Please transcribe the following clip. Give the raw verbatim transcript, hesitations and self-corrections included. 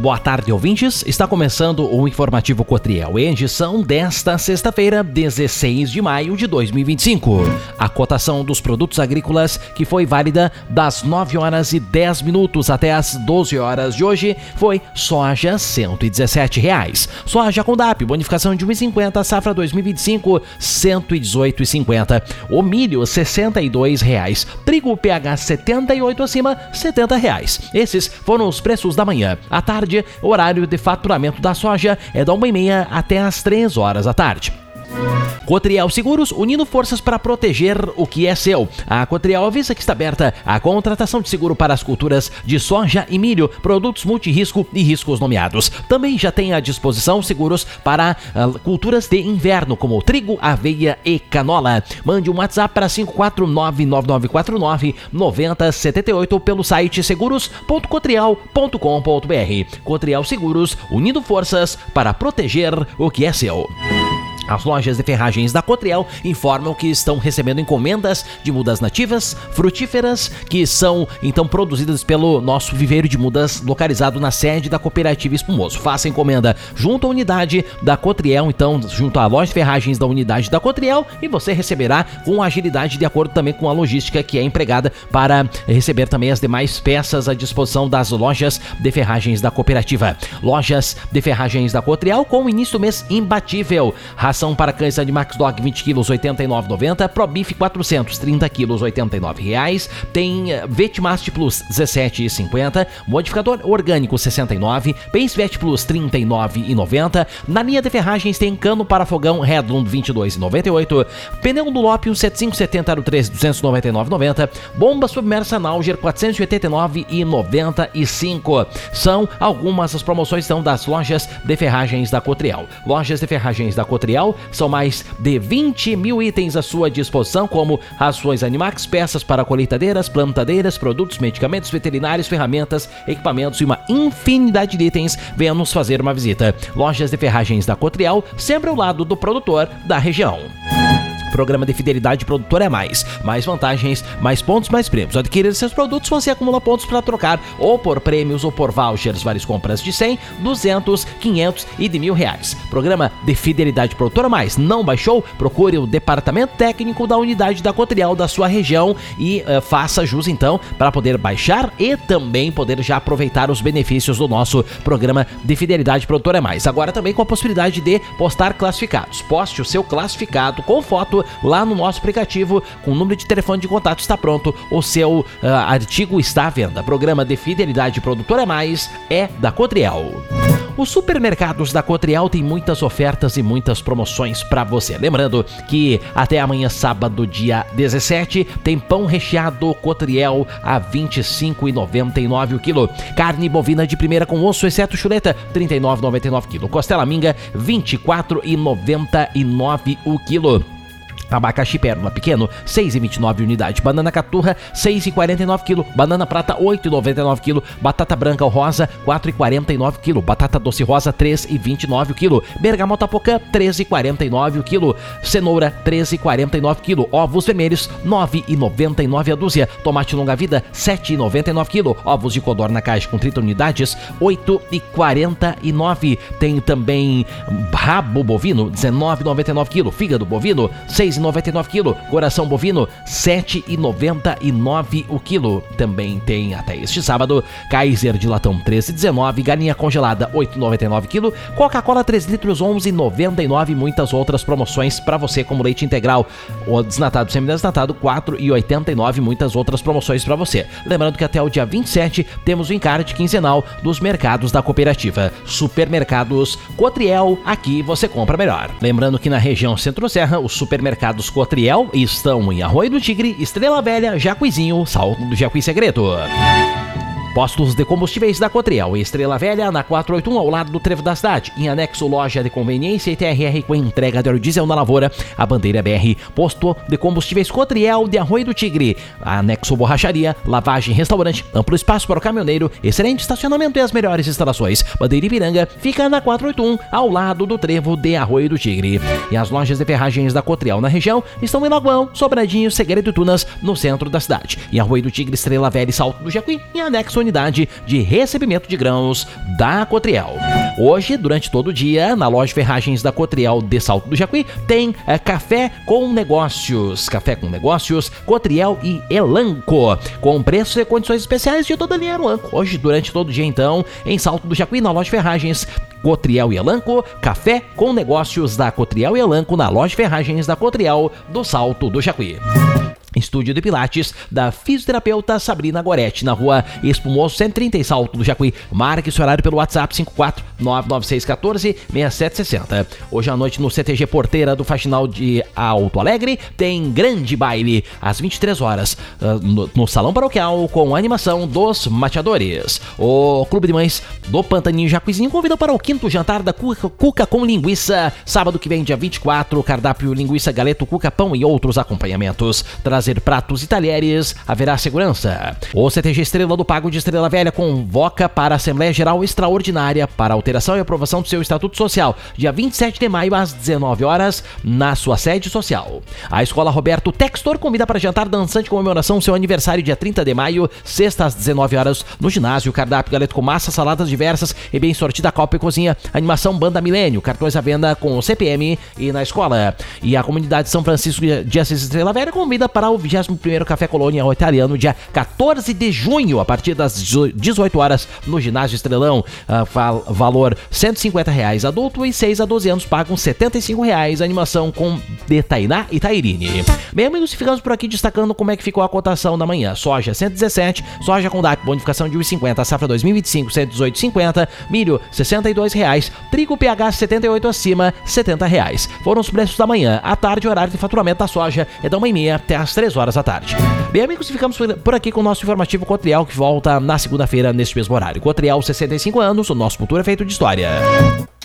Boa tarde, ouvintes. Está começando o Informativo Cotriel, edição desta sexta-feira, dezesseis de maio de dois mil e vinte e cinco. A cotação dos produtos agrícolas, que foi válida das nove horas e dez minutos até as doze horas de hoje, foi soja cento e dezessete reais. Soja com D A P, bonificação de um real e cinquenta, safra dois mil e vinte e cinco, cento e dezoito reais e cinquenta. O milho, sessenta e dois reais. Trigo P H setenta e oito acima, setenta reais. Esses foram os preços da manhã. À tarde, o horário de faturamento da soja é da uma e meia até as três horas da tarde. Cotriel Seguros, unindo forças para proteger o que é seu. A Cotriel avisa que está aberta a contratação de seguro para as culturas de soja e milho, produtos multirrisco e riscos nomeados. Também já tem à disposição seguros para uh, culturas de inverno, como trigo, aveia e canola. Mande um WhatsApp para cinco quatro nove nove nove quatro nove nove zero sete oito ou pelo site seguros ponto cotriel ponto com ponto br. Cotriel Seguros, unindo forças para proteger o que é seu. As lojas de ferragens da Cotriel informam que estão recebendo encomendas de mudas nativas, frutíferas, que são então produzidas pelo nosso viveiro de mudas localizado na sede da Cooperativa Espumoso. Faça encomenda junto à unidade da Cotriel, então junto à loja de ferragens da unidade da Cotriel, e você receberá com agilidade de acordo também com a logística que é empregada para receber também as demais peças à disposição das lojas de ferragens da Cooperativa. Lojas de ferragens da Cotriel com início do mês imbatível. Ração para cães Animax Dog vinte quilos, oitenta e nove reais e noventa centavos. ProBif quatrocentos, trinta quilos, oitenta e nove reais. Tem Vetmast Plus, dezessete reais e cinquenta centavos. Modificador orgânico, sessenta e nove reais. Pensvet Plus, trinta e nove reais e noventa centavos. Na linha de ferragens tem cano para fogão Redlund, vinte e dois reais e noventa e oito centavos. Pneu do Lopio, setenta e cinco setenta aro três, duzentos e noventa e nove reais e noventa centavos. Bomba submersa Nauger, quatrocentos e oitenta e nove reais e noventa e cinco centavos. São algumas das promoções então, das lojas de ferragens da Cotriel. Lojas de ferragens da Cotriel são mais de vinte mil itens à sua disposição, como rações Animax, peças para colheitadeiras, plantadeiras, produtos, medicamentos veterinários, ferramentas, equipamentos e uma infinidade de itens. Venha nos fazer uma visita. Lojas de ferragens da Cotriel, sempre ao lado do produtor da região. Programa de fidelidade produtor é mais. Mais vantagens, mais pontos, mais prêmios. Ao adquirir seus produtos, você acumula pontos para trocar ou por prêmios ou por vouchers. Várias compras de cem, duzentos, quinhentos e de mil reais. Programa de fidelidade produtor é mais. Não baixou? Procure o departamento técnico da unidade da Cotriel da sua região e uh, faça jus então para poder baixar e também poder já aproveitar os benefícios do nosso programa de fidelidade produtor é mais. Agora também com a possibilidade de postar classificados. Poste o seu classificado com foto lá no nosso aplicativo, com o número de telefone de contato está pronto, o seu uh, artigo está à venda. Programa de fidelidade produtor é mais, é da Cotriel. Os supermercados da Cotriel têm muitas ofertas e muitas promoções para você. Lembrando que até amanhã, sábado, dia dezessete, tem pão recheado Cotriel a vinte e cinco reais e noventa e nove centavos o quilo. Carne bovina de primeira com osso, exceto chuleta, trinta e nove reais e noventa e nove centavos o quilo. Costela minga, vinte e quatro reais e noventa e nove centavos o quilo. Abacaxi pérola pequeno, seis reais e vinte e nove centavos unidade. Banana caturra, seis reais e quarenta e nove centavos quilo. Banana prata, oito reais e noventa e nove centavos quilo. Batata branca ou rosa, quatro reais e quarenta e nove centavos quilo. Batata doce rosa, três reais e vinte e nove centavos quilo. Bergamota pocã, três reais e quarenta e nove centavos quilo. Cenoura, três reais e quarenta e nove centavos quilo. Ovos vermelhos, nove reais e noventa e nove centavos a dúzia. Tomate longa vida, sete reais e noventa e nove centavos quilo. Ovos de codorna caixa com trinta unidades, oito reais e quarenta e nove centavos. Tem também rabo bovino, dezenove reais e noventa e nove centavos quilo. Fígado bovino, seis reais e noventa e nove centavos quilo. Coração bovino, sete reais e noventa e nove centavos o quilo. Também tem até este sábado Kaiser de latão treze reais e dezenove centavos, galinha congelada oito reais e noventa e nove centavos quilo, Coca-Cola três litros onze reais e noventa e nove centavos e muitas outras promoções para você, como leite integral, o desnatado semi-desnatado quatro reais e oitenta e nove centavos, muitas outras promoções para você. Lembrando que até o dia vinte e sete temos o encarte quinzenal dos mercados da Cooperativa. Supermercados Cotriel, aqui você compra melhor. Lembrando que na região Centro-Serra, os supermercados Cotriel estão em Arroio do Tigre, Estrela Velha, Jacuizinho, Salto do Jacuí Segredo. Postos de combustíveis da Cotriel, Estrela Velha, na quatrocentos e oitenta e um, ao lado do Trevo da Cidade. Em anexo, loja de conveniência e T R R com entrega de óleo diesel na Lavoura, a Bandeira B R. Posto de combustíveis Cotriel de Arroio do Tigre. Anexo, borracharia, lavagem, restaurante, amplo espaço para o caminhoneiro, excelente estacionamento e as melhores instalações. Bandeira Ipiranga fica na quatrocentos e oitenta e um, ao lado do Trevo de Arroio do Tigre. E as lojas de ferragens da Cotriel na região estão em Lagoão, Sobradinho, Segredo e Tunas, no centro da cidade. Em Arroio do Tigre, Estrela Velha e Salto do Jacuí. Em anexo, unidade de recebimento de grãos da Cotriel. Hoje, durante todo o dia, na loja de ferragens da Cotriel de Salto do Jacuí, tem é, café com negócios. Café com negócios, Cotriel e Elanco, com preços e condições especiais de toda a linha Elanco. Hoje, durante todo o dia, então, em Salto do Jacuí, na loja de ferragens, Cotriel e Elanco, café com negócios da Cotriel e Elanco, na loja de ferragens da Cotriel do Salto do Jacuí. Estúdio de Pilates da fisioterapeuta Sabrina Goretti, na rua Espumoso cento e trinta, em Salto do Jacuí. Marque seu horário pelo WhatsApp cinco quatro nove nove seis um quatro seis sete seis zero. Hoje à noite no C T G Porteira do Faxinal de Alto Alegre tem grande baile às vinte e três horas no, no Salão Paroquial, com a animação dos Mateadores. O Clube de Mães do Pantaninho Jacuizinho convida para o quinto jantar da Cuca, Cuca com linguiça, sábado que vem, dia vinte e quatro, cardápio linguiça, galeto, cuca, pão e outros acompanhamentos. Trazer pratos e talheres, haverá segurança. O C T G Estrela do Pago de Estrela Velha convoca para a Assembleia Geral Extraordinária para alteração e aprovação do seu Estatuto Social, dia vinte e sete de maio às dezenove horas, na sua sede social. A Escola Roberto Textor convida para jantar dançante comemoração seu aniversário, dia trinta de maio, sexta às dezenove horas, no ginásio. Cardápio, galeto com massa, saladas diversas e bem sortida, copa e cozinha. Animação Banda Milênio, cartões à venda com o C P M e na escola. E a comunidade São Francisco de Assis Estrela Velha convida para o vigésimo primeiro Café Colônia Italiano, dia quatorze de junho, a partir das dezoito horas, no ginásio Estrelão. Uh, val- valor cento e cinquenta reais adulto e seis a doze anos pagam setenta e cinco reais. Animação com de Tainá e Tairine. Bem, amigos, ficamos por aqui destacando como é que ficou a cotação da manhã. Soja cento e dezessete, soja com D A P bonificação de um e cinquenta, safra dois mil e vinte e cinco cento e dezoito e cinquenta, milho sessenta e dois reais, trigo P H setenta e oito acima setenta reais. Foram os preços da manhã. À tarde, o horário de faturamento da soja é da uma e meia até às três horas da tarde. Bem, amigos, ficamos por aqui com o nosso informativo Cotriel, que volta na segunda-feira neste mesmo horário. Cotriel, sessenta e cinco anos, o nosso futuro é feito de história.